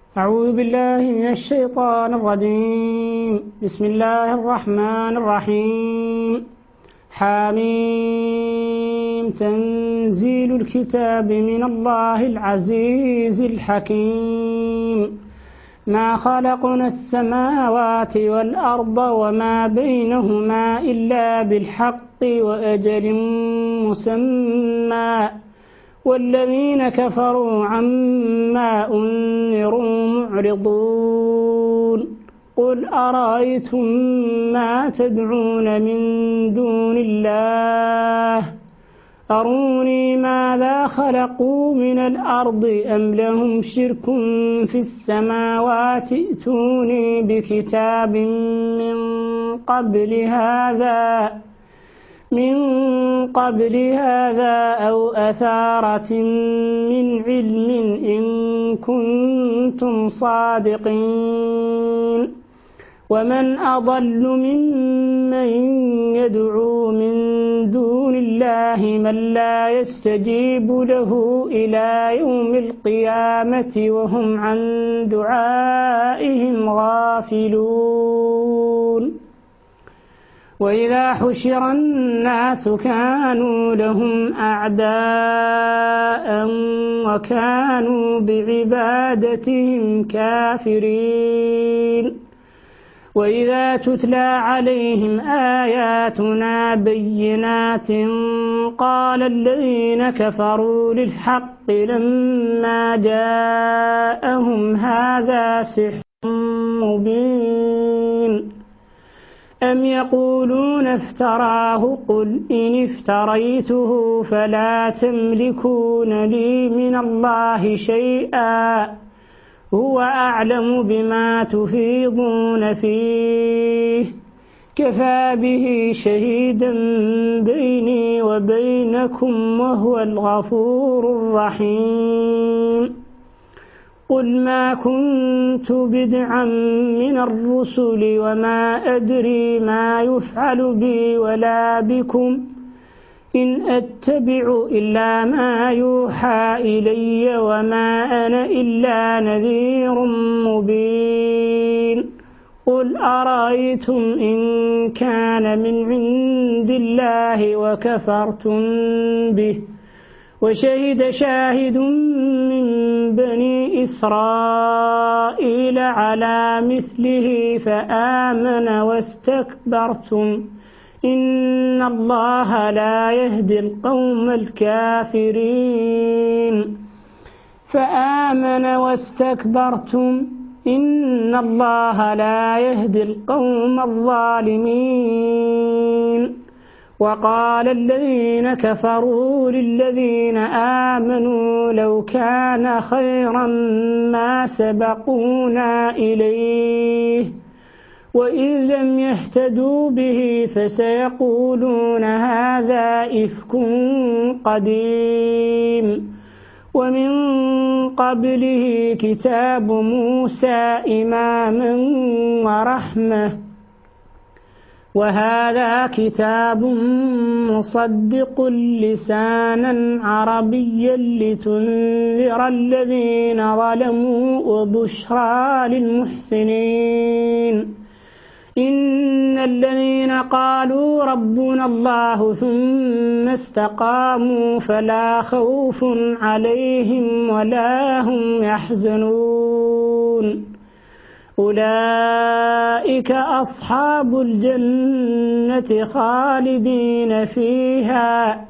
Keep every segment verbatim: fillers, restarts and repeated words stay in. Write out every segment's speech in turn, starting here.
أعوذ بالله من الشيطان الرجيم. بسم الله الرحمن الرحيم. حاميم. تنزيل الكتاب من الله العزيز الحكيم. ما خلقنا السماوات والأرض وما بينهما إلا بالحق وأجل مسمى والذين كفروا عما أنذروا معرضون. قل أرأيتم ما تدعون من دون الله أروني ماذا خلقوا من الأرض أم لهم شرك في السماوات ائتوني بكتاب من قبل هذا من قبل هذا أو أثارة من علم إن كنتم صادقين. ومن أضل ممن يدعو من دون الله من لا يستجيب له إلى يوم القيامة وهم عن دعائهم غافلون. وإذا حشر الناس كانوا لهم أعداء وكانوا بعبادتهم كافرين. وإذا تتلى عليهم آياتنا بينات قال الذين كفروا للحق لما جاءهم هذا سحر مبين. أم يقولون افتراه قل إن افتريته فلا تملكون لي من الله شيئا هو أعلم بما تفيضون فيه كفى به شهيدا بيني وبينكم وهو الغفور الرحيم. قل ما كنت بدعا من الرسل وما أدري ما يفعل بي ولا بكم إن أتبع إلا ما يوحى إلي وما أنا إلا نذير مبين. قل أرأيتم إن كان من عند الله وكفرتم به وشهد شاهد من بني إسرائيل على مثله فآمن واستكبرتم إن الله لا يهدي القوم الكافرين. فآمن واستكبرتم إن الله لا يهدي القوم الظالمين. وقال الذين كفروا للذين آمنوا لو كان خيرا ما سبقونا إليه وإذ لم يهتدوا به فسيقولون هذا إفك قديم. ومن قبله كتاب موسى إماما ورحمة وهذا كتاب مصدق لسانا عربيا لتنذر الذين ظلموا وبشرى للمحسنين. إن الذين قالوا ربنا الله ثم استقاموا فلا خوف عليهم ولا هم يحزنون أولئك أصحاب الجنة خالدين فيها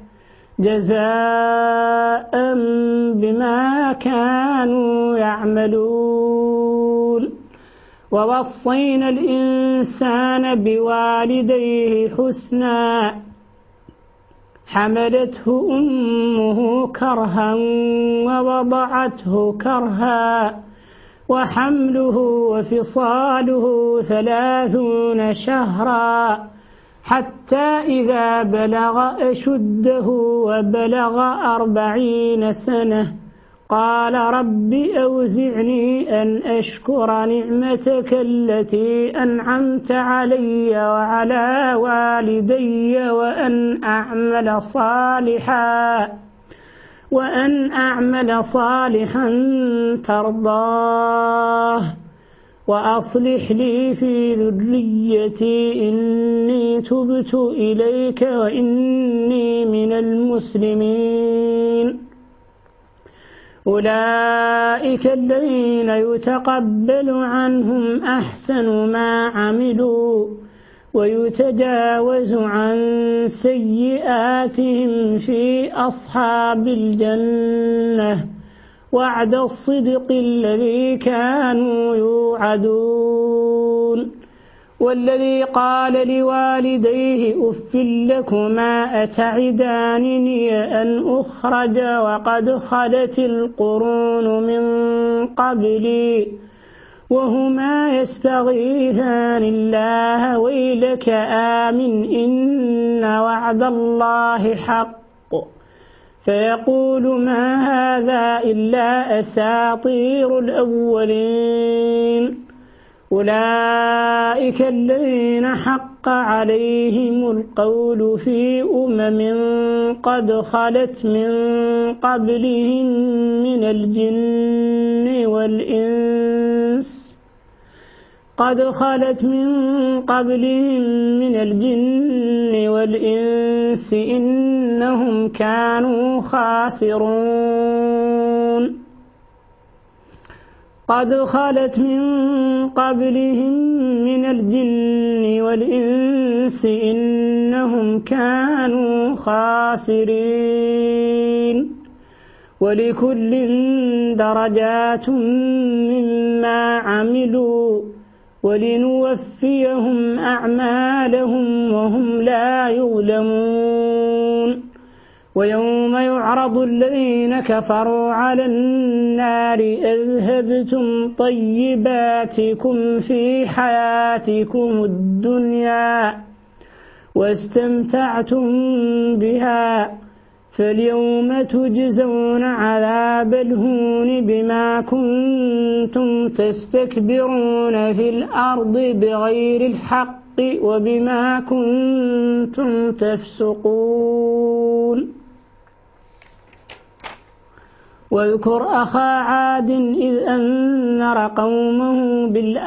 جزاء بما كانوا يعملون. ووصينا الإنسان بوالديه حسنا حملته أمه كرها ووضعته كرها وحمله وفصاله ثلاثون شهرا حتى إذا بلغ أشده وبلغ أربعين سنة قال رب أوزعني أن أشكر نعمتك التي أنعمت علي وعلى والدي وأن أعمل صالحا وأن أعمل صالحا ترضاه وأصلح لي في ذريتي إني تبت إليك وإني من المسلمين. أولئك الذين يتقبل عنهم أحسن ما عملوا ويتجاوز عن سيئاتهم في أصحاب الجنة وعد الصدق الذي كانوا يوعدون. والذي قال لوالديه أف لكما أتعدانني أن أخرج وقد خلت القرون من قبلي وهما يستغيثان الله ويلك آمن إن وعد الله حق فيقول ما هذا إلا أساطير الأولين. أولئك الذين حق عليهم القول في أمم قد خلت من قبلهم من الجن والإنس قد خلت من قبلهم من الجن والإنس إنهم كانوا خاسرون. قد خلت من قبلهم من الجن والإنس إنهم كانوا خاسرين. ولكل درجات مما عملوا ولنوفيهم أعمالهم وهم لا يظلمون. ويوم يعرض الذين كفروا على النار أذهبتم طيباتكم في حياتكم الدنيا واستمتعتم بها فاليوم تجزون عذاب الهون بما كنتم تستكبرون في الأرض بغير الحق وبما كنتم تفسقون. واذكر أخا عاد إذ أنذر قومه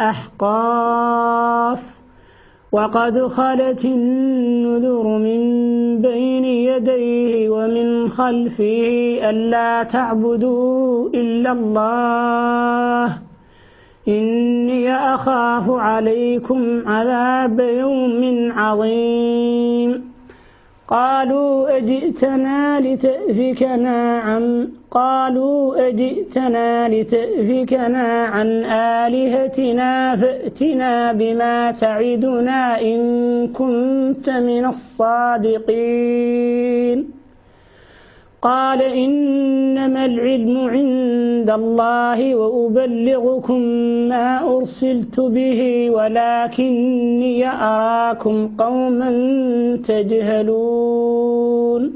بالأحقاف وقد خلت النذر من بين يديه ومن خلفه ألا تعبدوا إلا الله إني أخاف عليكم عذاب يوم عظيم. قالوا أجئتنا لتأفكنا عن قالوا أجئتنا لتأفكنا عن آلهتنا فأتنا بما تعدنا إن كنت من الصادقين. قال إنما العلم عند الله وأبلغكم ما أرسلت به ولكني أراكم قوما تجهلون.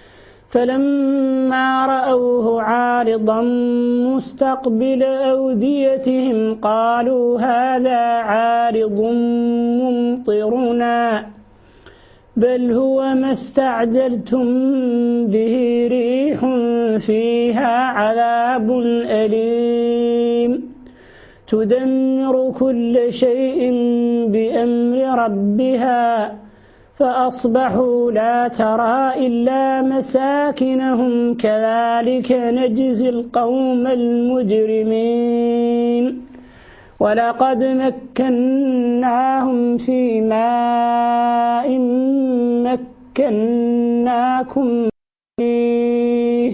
فلما رأوه عارضا مستقبل أوديتهم قالوا هذا عارض ممطرنا بل هو ما استعجلتم به ريح فيها عذاب أليم تدمر كل شيء بأمر ربها فأصبحوا لا ترى إلا مساكنهم كذلك نجزي القوم المجرمين. ولقد مكناهم في ماء مكناكم فيه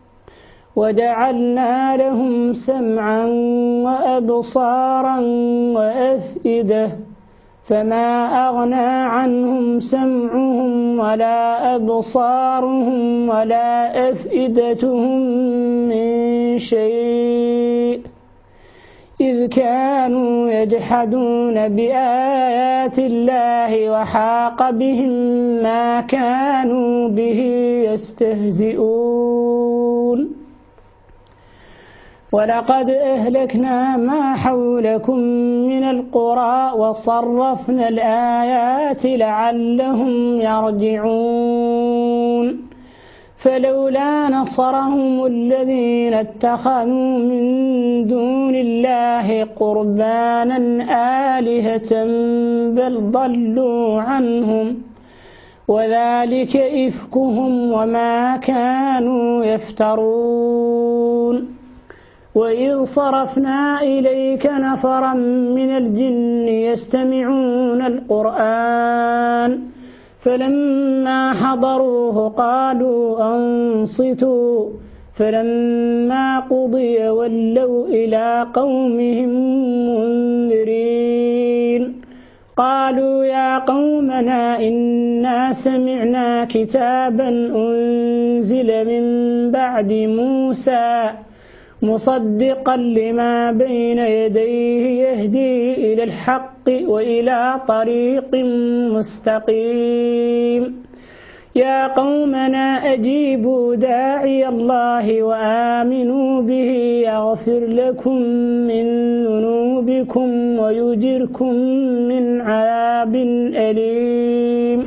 وجعلنا لهم سمعا وأبصارا وأفئدة فما أغنى عنهم سمعهم ولا أبصارهم ولا أفئدتهم من شيء إذ كانوا يجحدون بآيات الله وحاق بهم ما كانوا به يستهزئون. ولقد أهلكنا ما حولكم من القرى وصرفنا الآيات لعلهم يرجعون فلولا نصرهم الذين اتخذوا من دون الله قربانا آلهة بل ضلوا عنهم وذلك إفكهم وما كانوا يفترون. وإذ صرفنا إليك نفرا من الجن يستمعون القرآن فلما حضروه قالوا أنصتوا فلما قضي ولوا إلى قومهم منذرين قالوا يا قومنا إنا سمعنا كتابا أنزل من بعد موسى مصدقا لما بين يديه يهدي إلى الحق وإلى طريق مستقيم يا قومنا أجيبوا داعي الله وآمنوا به يغفر لكم من ذنوبكم ويجركم من عذاب أليم.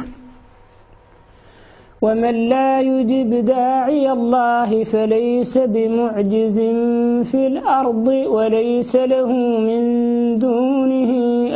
ومن لا يجب داعي الله فليس بمعجز في الأرض وليس له من دونه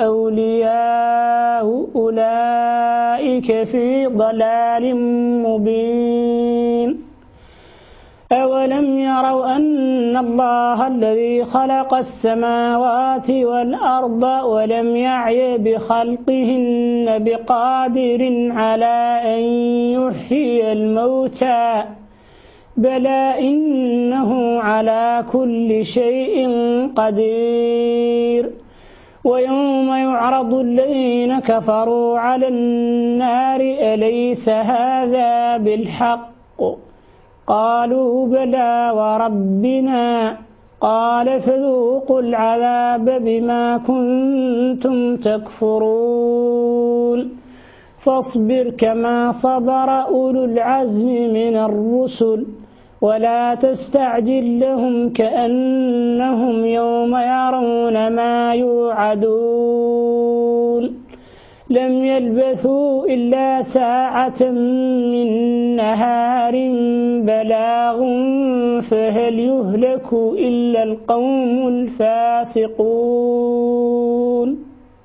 أولياء أولئك في ضلال مبين. أولم يروا أن الله الذي خلق السماوات والأرض ولم يعي بخلقهن بقادر على أن يحيي الموتى بلى إنه على كل شيء قدير. ويوم يعرض الذين كفروا على النار أليس هذا بالحق قالوا بلى وربنا قال فذوقوا العذاب بما كنتم تكفرون. فاصبر كما صبر أولو العزم من الرسل ولا تستعجل لهم كأنهم يوم يرون ما يوعدون لم يلبثوا إلا ساعة من نهار بلاغ فهل يهلك إلا القوم الفاسقون.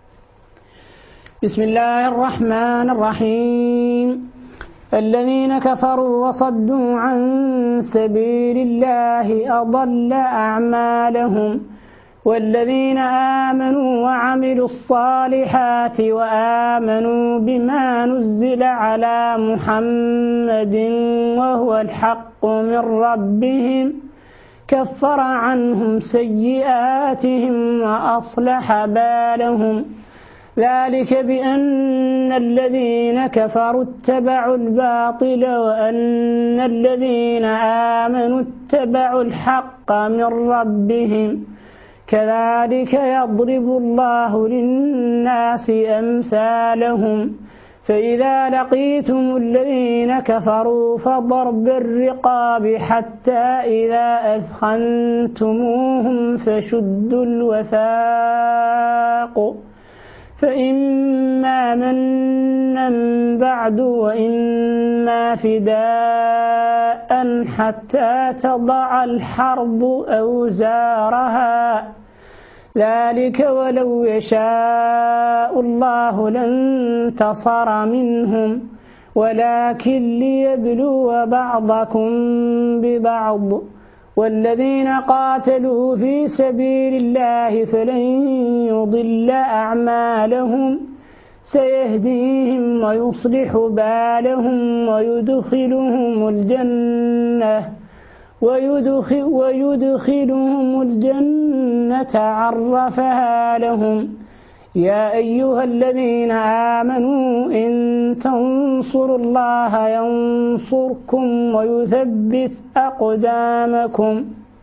بسم الله الرحمن الرحيم. الذين كفروا وصدوا عن سبيل الله أضل أعمالهم والذين آمنوا وعملوا الصالحات وآمنوا بما نزل على محمد وهو الحق من ربهم كفر عنهم سيئاتهم وأصلح بالهم ذلك بأن الذين كفروا اتبعوا الباطل وأن الذين آمنوا اتبعوا الحق من ربهم كذلك يضرب الله للناس أمثالهم فإذا لقيتم الذين كفروا فضرب الرقاب حتى إذا أثخنتموهم فشدوا الوثاق فإما منا بعد وإما فداء حتى تضع الحرب أوزارها ذلك ولو يشاء الله لانتصر منهم ولكن ليبلو بعضكم ببعض والذين قاتلوا في سبيل الله فلن يضل أعمالهم سيهديهم ويصلح بالهم ويدخلهم الجنة ويدخل ويدخلهم الجنة عرفها لهم يا أيها الذين آمنوا إن تنصروا الله ينصركم ويثبت أقدامكم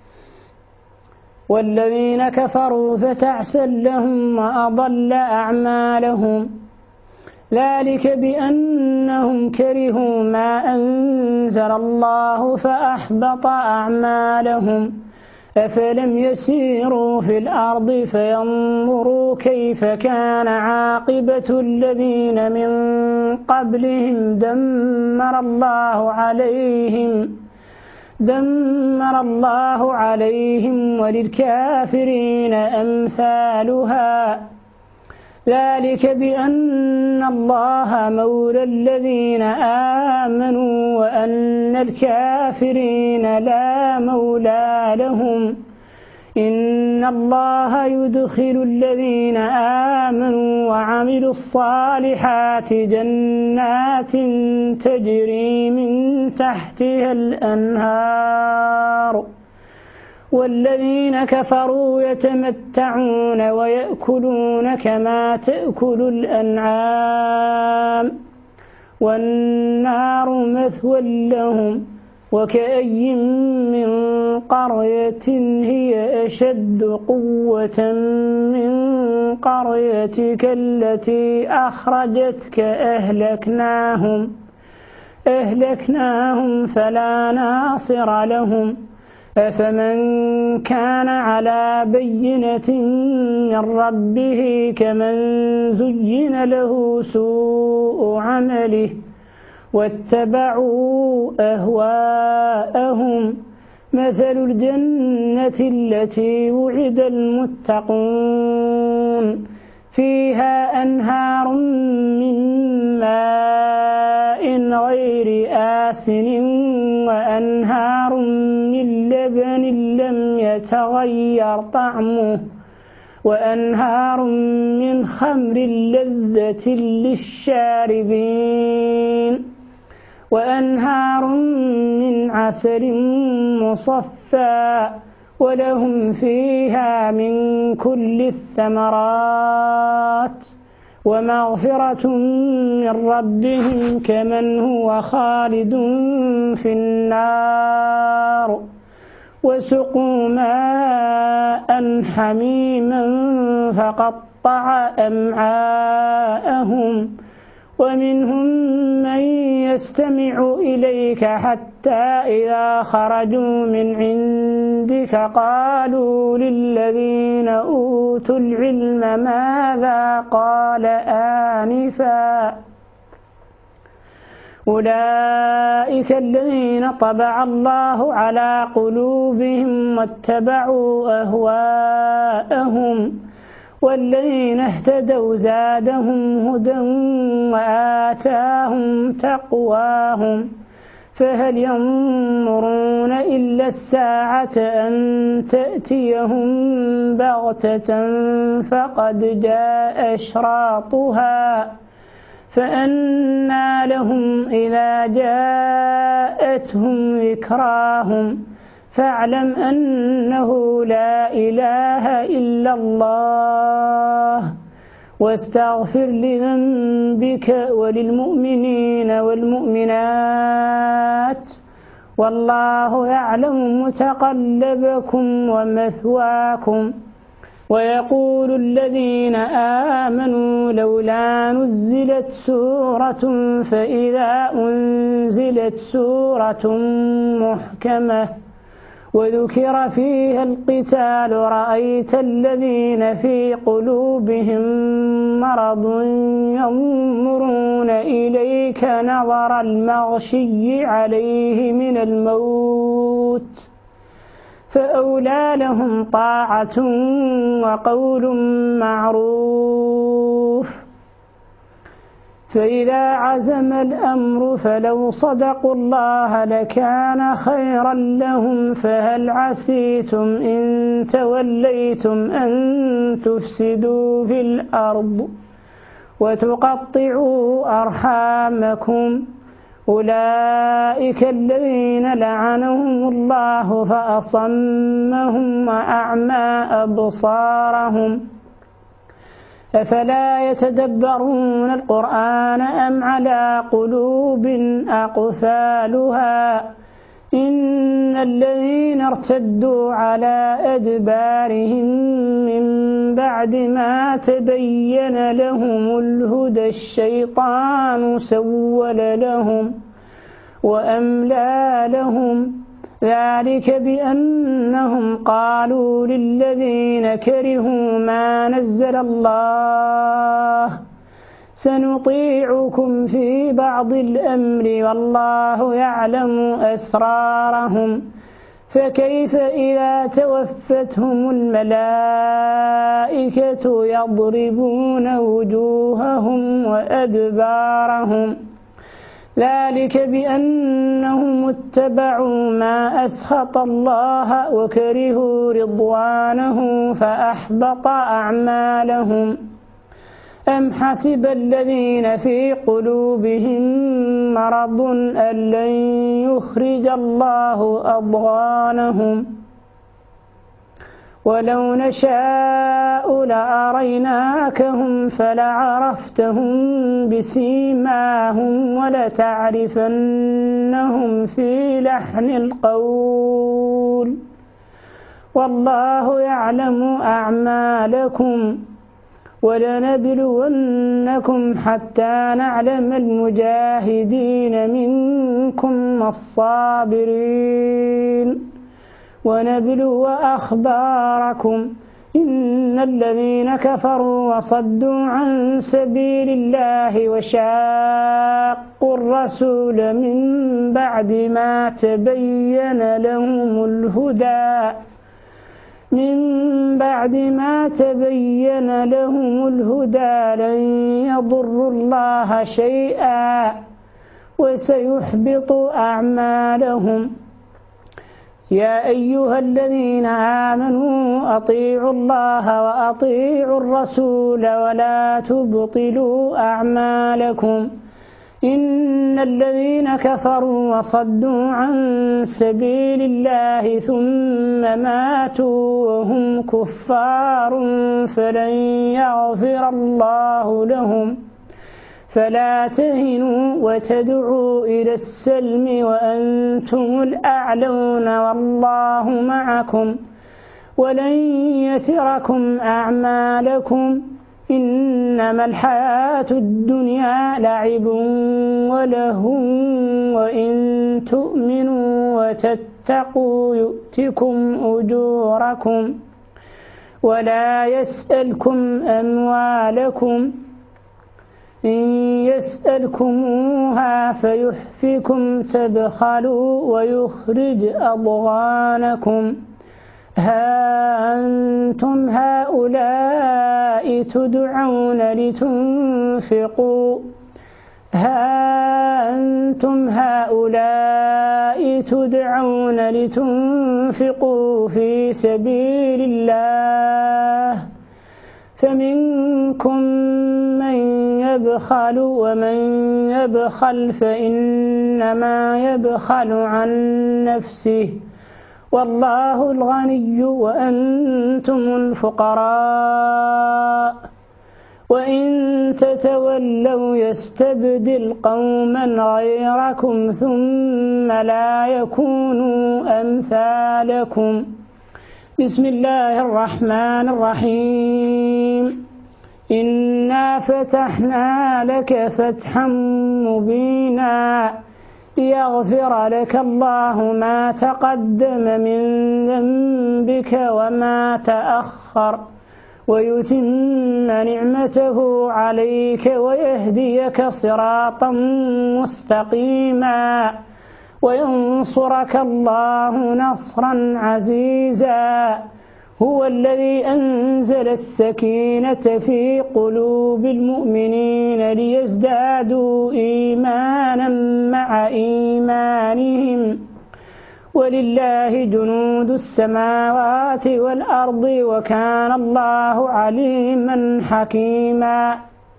والذين كفروا فتعسا لهم وأضل أعمالهم ذلك بأنهم كرهوا ما أنزل الله فأحبط أعمالهم أفلم يسيروا في الأرض فينظروا كيف كان عاقبة الذين من قبلهم دمر الله عليهم دمر الله عليهم وللكافرين أمثالها ذلك بأن الله مولى الذين آمنوا وأن الكافرين لا مولى لهم إن الله يدخل الذين آمنوا وعملوا الصالحات جنات تجري من تحتها الأنهار والذين كفروا يتمتعون ويأكلون كما تأكل الأنعام والنار مثوى لهم وكأي من قرية هي أشد قوة من قريتك التي أخرجتك أهلكناهم أهلكناهم فلا ناصر لهم أفمن كان على بينة من ربه كمن زين له سوء عمله واتبعوا أهواءهم مثل الجنة التي وعد المتقون فيها أنهار من ماء غير آسن وأنهار من لبن لم يتغير طعمه وأنهار من خمر لذة للشاربين وأنهار من عسل مصفى ولهم فيها من كل الثمرات ومغفرة من ربهم كمن هو خالد في النار وسقوا ماء حميما فقطع أمعاءهم ومنهم من يستمع إليك حتى إذا خرجوا من عندك قالوا للذين أوتوا العلم ماذا قال آنفا أولئك الذين طبع الله على قلوبهم واتبعوا أهواءهم والذين اهتدوا زادهم هدى وآتاهم تقواهم فهل ينظرون إلا الساعة أن تأتيهم بغتة فقد جاء أشراطها فأنى لهم إذا جاءتهم ذكراهم فاعلم أنه لا إله إلا الله واستغفر لذنبك وللمؤمنين والمؤمنات والله يعلم متقلبكم ومثواكم ويقول الذين آمنوا لولا نزلت سورة فإذا أنزلت سورة محكمة وذكر فيها القتال رأيت الذين في قلوبهم مرض ينظرون إليك نظر المغشي عليه من الموت فأولى لهم طاعة وقول معروف فإذا عزم الأمر فلو صدقوا الله لكان خيرا لهم فهل عسيتم إن توليتم أن تفسدوا في الأرض وتقطعوا أرحامكم أولئك الذين لعنهم الله فأصمهم وأعمى أبصارهم أفلا يتدبرون القرآن أم على قلوب أقفالها إن الذين ارتدوا على أدبارهم من بعد ما تبين لهم الهدى الشيطان سول لهم وأملى لهم ذلك بأنهم قالوا للذين كرهوا ما نزل الله سنطيعكم في بعض الأمر والله يعلم أسرارهم فكيف إذا توفتهم الملائكة يضربون وجوههم وأدبارهم ذلك بأنهم اتبعوا ما أسخط الله وكرهوا رضوانه فأحبط أعمالهم أم حسب الذين في قلوبهم مرض أن لن يخرج الله أضغانهم ولو نشاء لأريناكهم فلعرفتهم بسيماهم ولتعرفنهم في لحن القول والله يعلم أعمالكم ولنبلونكم حتى نعلم المجاهدين منكم والصابرين ونبلو أخباركم إن الذين كفروا وصدوا عن سبيل الله وشاقوا الرسول من بعد ما تبين لهم الهدى من بعد ما تبين لهم الهدى لن يضروا الله شيئا وسيحبط أعمالهم يا أيها الذين آمنوا أطيعوا الله وأطيعوا الرسول ولا تبطلوا أعمالكم إن الذين كفروا وصدوا عن سبيل الله ثم ماتوا وهم كفار فلن يغفر الله لهم فلا تهنوا وتدعوا إلى السلم وأنتم الأعلون والله معكم ولن يتركم أعمالكم إنما الحياة الدنيا لعب ولهو وإن تؤمنوا وتتقوا يؤتكم أجوركم ولا يسألكم أموالكم إن يسألكموها فيحفكم تبخلوا ويخرج أضغانكم ها أنتم هؤلاء تدعون لتنفقوا ها أنتم هؤلاء تدعون لتنفقوا في سبيل الله فمنكم من يبخل ومن يبخل فإنما يبخل عن نفسه والله الغني وأنتم الفقراء وإن تتولوا يستبدل قوما غيركم ثم لا يكونوا أمثالكم بسم الله الرحمن الرحيم إنا فتحنا لك فتحا مبينا ليغفر لك الله ما تقدم من ذنبك وما تأخر ويتم نعمته عليك ويهديك صراطا مستقيما وينصرك الله نصرا عزيزا هو الذي أنزل السكينة في قلوب المؤمنين ليزدادوا إيمانا مع إيمانهم ولله جنود السماوات والأرض وكان الله عليما حكيما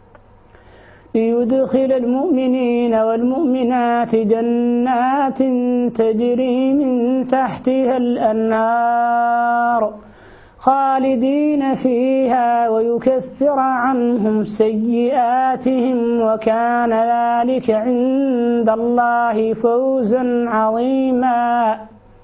ليدخل المؤمنين والمؤمنات جنات تجري من تحتها الأنهار خالدين فيها ويكفر عنهم سيئاتهم وكان ذلك عند الله فوزا عظيما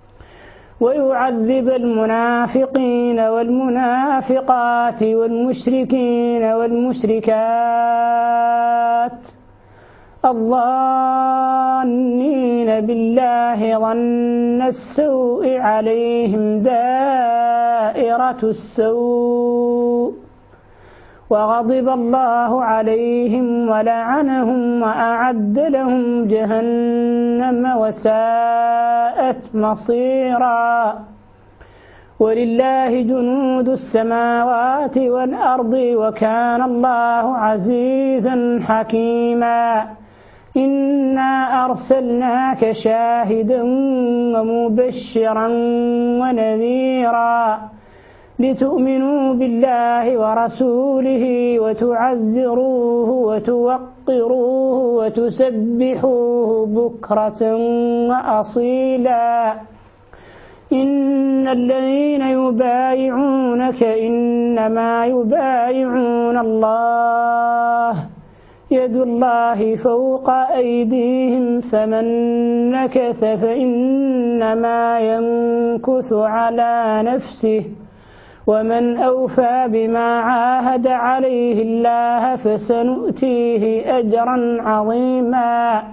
ويعذب المنافقين والمنافقات والمشركين والمشركات الظانين بالله ظن السوء عليهم دائرة السوء وغضب الله عليهم ولعنهم وأعد لهم جهنم وساءت مصيرا ولله جنود السماوات والأرض وكان الله عزيزا حكيما إنا أرسلناك شاهدا ومبشرا ونذيرا لتؤمنوا بالله ورسوله وتعزروه وتوقروه وتسبحوه بكرة وأصيلا إن الذين يبايعونك إنما يبايعون الله يد الله فوق أيديهم فمن نكث فإنما ينكث على نفسه ومن أوفى بما عاهد عليه الله فسنؤتيه أجرا عظيما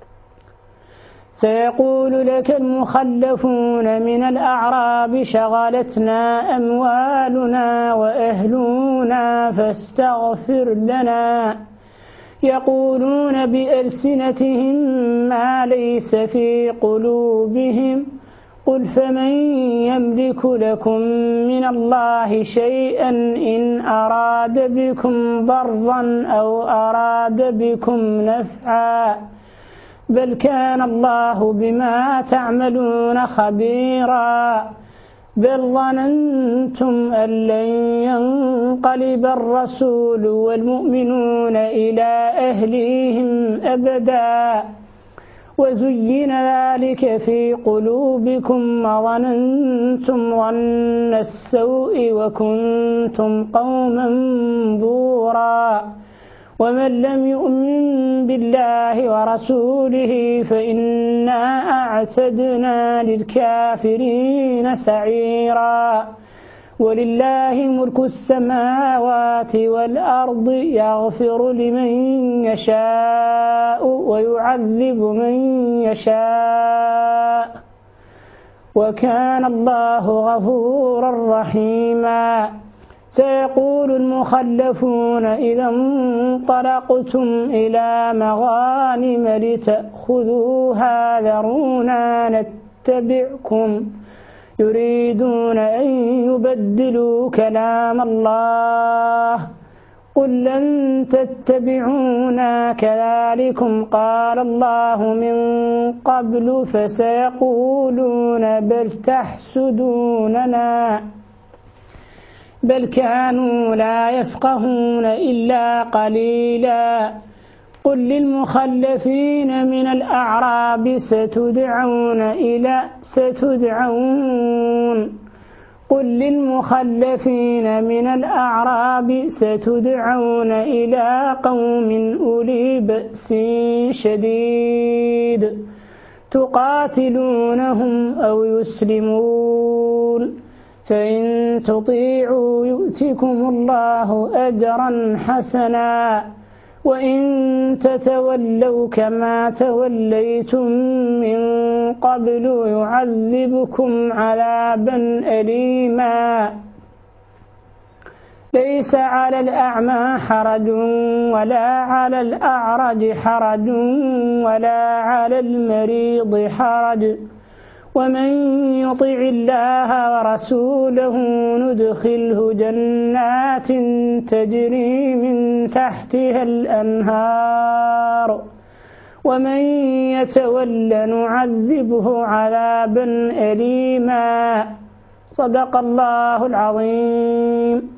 سيقول لك المخلفون من الأعراب شغلتنا أموالنا وأهلنا فاستغفر لنا يقولون بألسنتهم ما ليس في قلوبهم قل فمن يملك لكم من الله شيئا إن أراد بكم ضرا أو أراد بكم نفعا بل كان الله بما تعملون خبيرا بل ظننتم أن لن ينقلب الرسول والمؤمنون إلى أهليهم أبدا وزين ذلك في قلوبكم وظننتم ظن السوء وكنتم قوما بورا ومن لم يؤمن بالله ورسوله فإنا أعتدنا للكافرين سعيرا ولله ملك السماوات والأرض يغفر لمن يشاء ويعذب من يشاء وكان الله غفورا رحيما سيقول المخلفون إذا انطلقتم إلى مغانم لتأخذوها ذرونا نتبعكم يريدون أن يبدلوا كلام الله قل لن تتبعونا كذلكم قال الله من قبل فسيقولون بل تحسدوننا بل كانوا لا يفقهون إلا قليلا قل للمخلفين من الأعراب ستدعون إلى ستدعون قل للمخلفين من الأعراب ستدعون إلى قوم أولي بأس شديد تقاتلونهم أو يسلمون فإن تطيعوا يؤتكم الله أجرا حسنا وإن تتولوا كما توليتم من قبل يعذبكم عذابا أليما ليس على الأعمى حرج ولا على الأعرج حرج ولا على المريض حرج ومن يطع الله ورسوله ندخله جنات تجري من تحتها الأنهار ومن يتول نعذبه عذابا أليما صدق الله العظيم.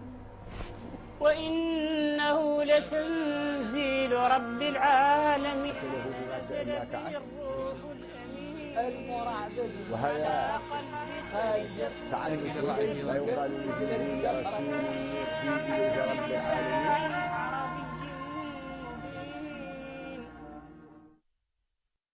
وإنه لتنزيل رب العالمين نزل به الروح وهذا تعلم لا يقال